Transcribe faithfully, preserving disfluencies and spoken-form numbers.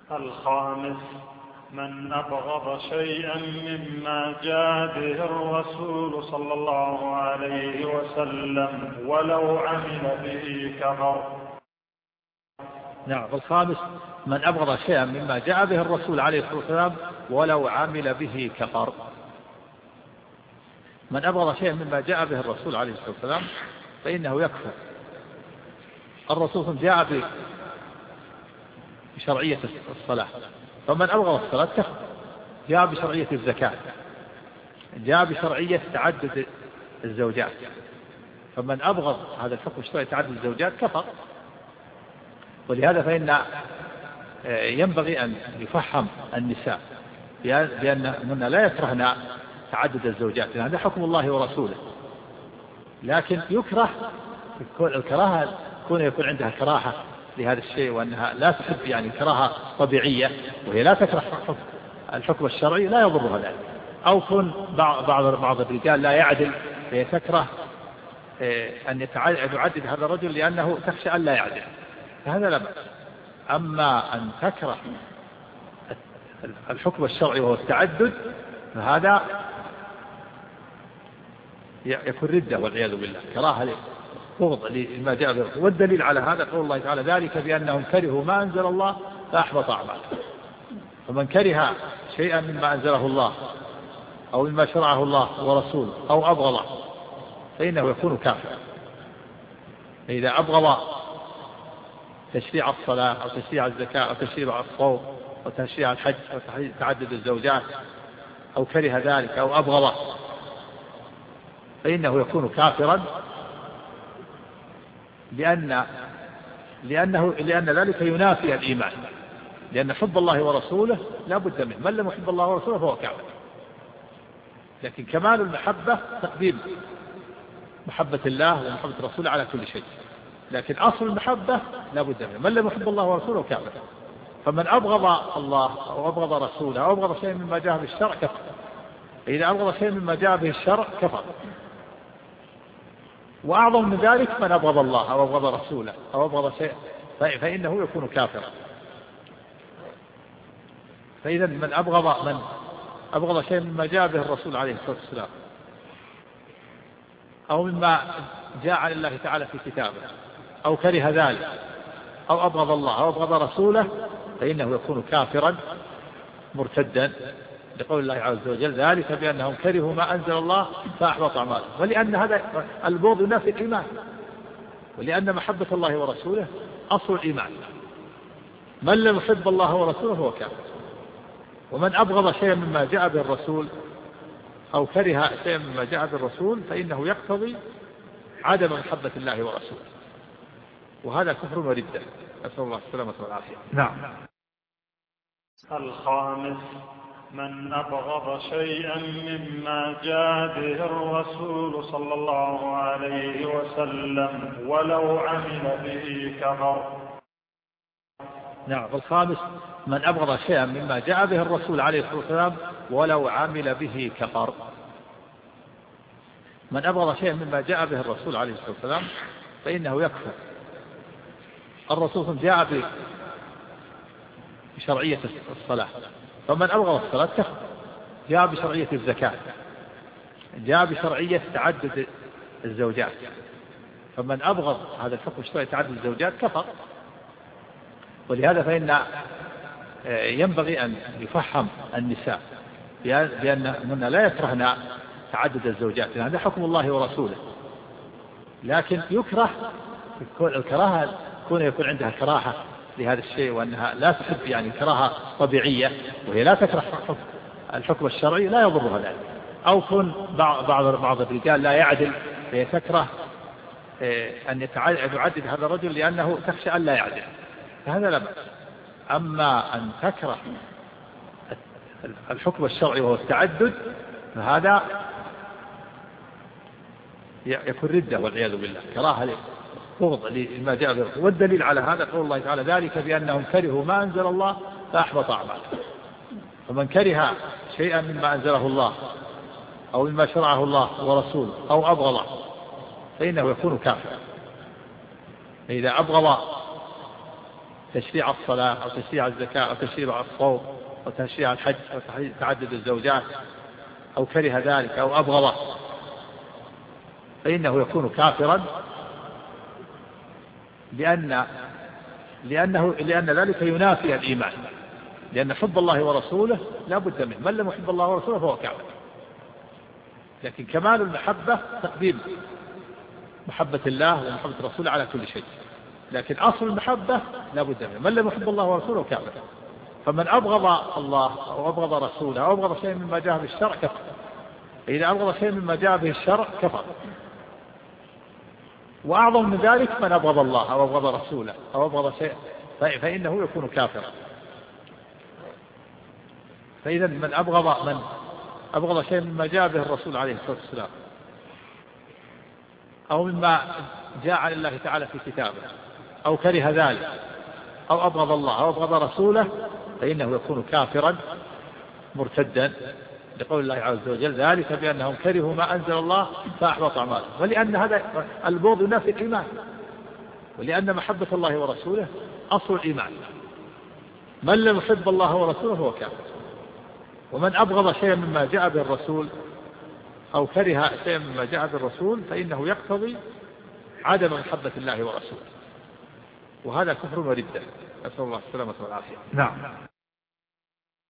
الخامس: من أبغض شيئا مما جاء به الرسول صلى الله عليه وسلم ولو عمل به كفر. نعم. الخامس: من أبغض شيئا مما جاء به الرسول عليه الصلاة والسلام ولو عمل به كفر. من أبغض شيئا مما جاء به الرسول عليه الصلاة والسلام فإنه يكفر. الرسول جاء بشرعية الصلاة، فمن أبغض الصلاة كفر. جاء بشرعية الزكاة، جاء بشرعية تعدد الزوجات، فمن أبغض هذا الحكم الشرعي تعدد الزوجات كفر. ولهذا فإن ينبغي أن يفهم النساء بأنهن لا يكرهن تعدد الزوجات، هذا حكم الله ورسوله، لكن يكره الكراهة كون يكون عندها كراهة لهذا الشيء، وأنها لا تحب يعني كراهة طبيعية وهي لا تكره الحكم الشرعي لا يضرها ذلك، أو كون بعض بعض الرجال لا يعدل فيتكره أن يعدد هذا الرجل لأنه تخشى أن لا يعدل، فهذا لا بأس. أما أن تكره الحكم الشرعي وهو التعدد فهذا يكون ردة والعياذ بالله، كراهة بغض لما جاء به. والدليل على هذا قول الله تعالى: ذلك بأنهم كرهوا ما أنزل الله فأحبط أعمالهم. فمن كره شيئا مما أنزله الله أو مما شرعه الله ورسوله أو أبغضه فإنه يكون كافرا. فإذا أبغض تشريع الصلاة أو تشريع الزكاة أو تشريع الصوم أو تشريع الحج أو تعدد الزوجات أو كره ذلك أو أبغضه فإنه يكون كافرا، لأن لأنه لأن ذلك ينافي الإيمان، لأن حب الله ورسوله لا بد منه، من لم يحب الله ورسوله فهو كافر. لكن كمال المحبة تقديم محبة الله ومحبة رسوله على كل شيء، لكن أصل المحبة لا بد منه، من لم يحب الله ورسوله كافر. فمن أبغض الله أو أبغض رسوله أو أبغض شيء مما جاء بالشرع كفر. إذا أبغض شيء مما جاء به الشرع كفر. وأعظم من ذلك من أبغض الله أو أبغض رسوله أو أبغض شيء فإنه يكون كافرا. فإذا من أبغض من أبغض شيء مما جاء به الرسول عليه الصلاة والسلام أو مما جاء عن الله تعالى في كتابه أو كره ذلك أو أبغض الله أو أبغض رسوله فإنه يكون كافرا مرتدا، لقول الله عز وجل: ذلك بأنهم كرهوا ما أنزل الله فأحبط أعمالهم. ولأن هذا البغض ينافي الإيمان، ولأن محبة الله ورسوله أصل الإيمان، من لم يحب الله ورسوله هو كافر. ومن أبغض شيئا مما جاء به الرسول أو كره شيئا مما جاء به الرسول فإنه يقتضي عدم محبة الله ورسوله، وهذا كفر وردة، نسأل الله السلامة والعافية. نعم. الخامس: من أبغض شيئا مما جاء به الرسول صلى الله عليه وسلم ولو عمل به كفر. نعم. الخامس: من أبغض شيئا مما جاء به الرسول عليه الصلاة والسلام ولو عمل به كفر. من أبغض شيئا مما جاء به الرسول عليه الصلاة والسلام فإنه يكفر. الرسول جاء بشرعية الصلاة، فمن أبغض الصلاة كفر. جاء بشرعية الزكاة، جاء بشرعية تعدد الزوجات، فمن أبغض هذا الحكم الشرعي تعدد الزوجات كفر. ولهذا فإن ينبغي أن يفهم النساء بأنهن لا يكرهن تعدد الزوجات، هذا حكم الله ورسوله، لكن يكره الكراهة كون يكون عندها كراهة لهذا الشيء، وأنها لا تحب يعني كراهة طبيعية وهي لا تكره الحكم الشرعي لا يضرها ذلك، أو كون بعض بعض الرجال لا يعدل فيتكره أن يعدد هذا الرجل لأنه تخشى أن لا يعدل، فهذا لا بأس. أما أن تكره الحكم الشرعي وهو التعدد فهذا يكون ردة والعياذ بالله، كراهة بغض لما جاء به. والدليل على هذا قول الله تعالى: ذلك بأنهم كرهوا ما أنزل الله فأحبط أعمالهم. فمن كره شيئا مما أنزله الله أو مما شرعه الله ورسوله أو أبغضه فإنه يكون كافرا. فإذا أبغض تشريع الصلاة أو تشريع الزكاة أو تشريع الصوم أو تشريع الحج أو تعدد الزوجات أو كره ذلك أو أبغضه فإنه يكون كافرا لأن لأنه لأن ذلك ينافي الإيمان، لأن حب الله ورسوله لا بد منه، من لم يحب الله ورسوله فهو كافر. لكن كمال المحبة تقديم محبة الله ومحبة رسوله على كل شيء، لكن أصل المحبة لا بد منه، من لم يحب الله ورسوله كافر. فمن أبغض الله أو أبغض رسوله أو أبغض شيء مما جاء به الشرع كفر. إذا أبغض شيء مما جاء به الشرع كفر. وأعظم من ذلك من أبغض الله أو أبغض رسوله أو أبغض شيء فإنه يكون كافرا. فإذا من أبغض من أبغض شيء مما جاء به الرسول عليه الصلاة والسلام أو مما جاء عن الله تعالى في كتابه أو كره ذلك أو أبغض الله أو أبغض رسوله فإنه يكون كافرا مرتدا، لقول الله عز وجل ذلك بأنهم كرهوا ما أنزل الله فأحبط أعمالهم. ولأن هذا البغض ينافي الإيمان، ولأن محبة الله ورسوله أصل الإيمان. من لم يحب الله ورسوله هو كافر. ومن أبغض شيئا مما جاء به الرسول أو كره شيئا مما جاء به الرسول فإنه يقتضي عدم محبة الله ورسوله، وهذا كفر وردة. نسأل الله السلامة والعافية. نعم.